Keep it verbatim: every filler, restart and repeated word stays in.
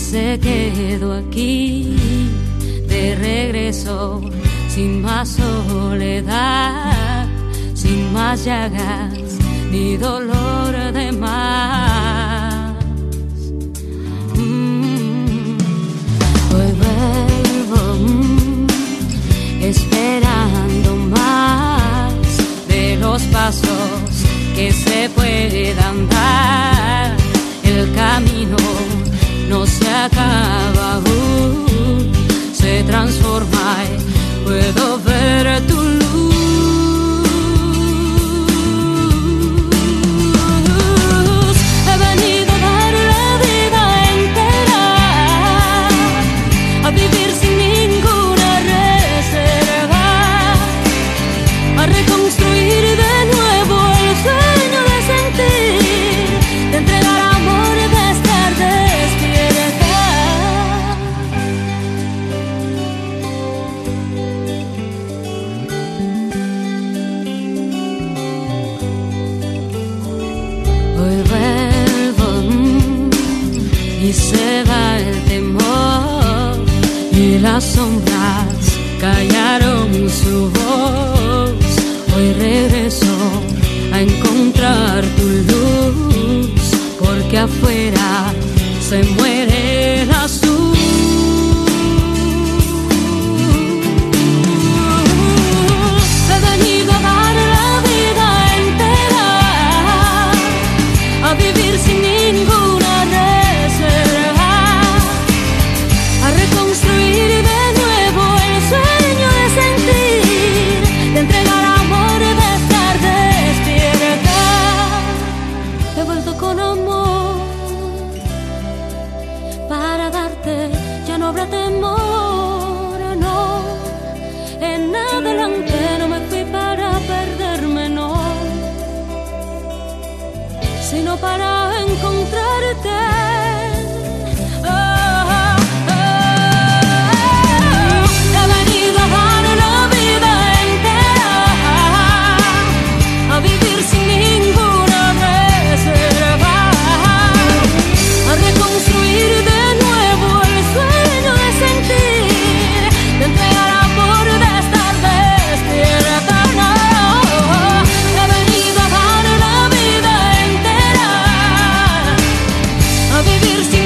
se quedó aquí de regreso, sin más soledad, sin más llagas ni dolor de más. Mm, hoy vuelvo mm, esperando más de los pasos que se puedan dar. El camino no se acaba aún, se transforma y puedo ver tu luz. He venido a dar la vida entera, a vivir sin ninguna reserva, a reconstruir de nuevo el sueño de sentir, de entregar amor, de estar despierta. Hoy vuelvo mm, y se va el temor y las sombras callaron su voz. Hoy regreso a encontrar tu luz, porque afuera se muere el azul. He venido a dar la vida entera, a vivir sin ninguna reserva, a reconstruir de nuevo el sueño de sentir, de entregar amor, de estar despierta. He vuelto con amor para darte, ya no habrá temor, no. En adelante no me fui para perderme, no, sino para encontrarte. Oh, oh, oh. He venido a dar la vida entera, a vivir sin ninguna reserva, a reconstruir de nuevo el sueño de sentir, de entregar amor, de estar despierta. No, he venido a dar la vida entera, a vivir sin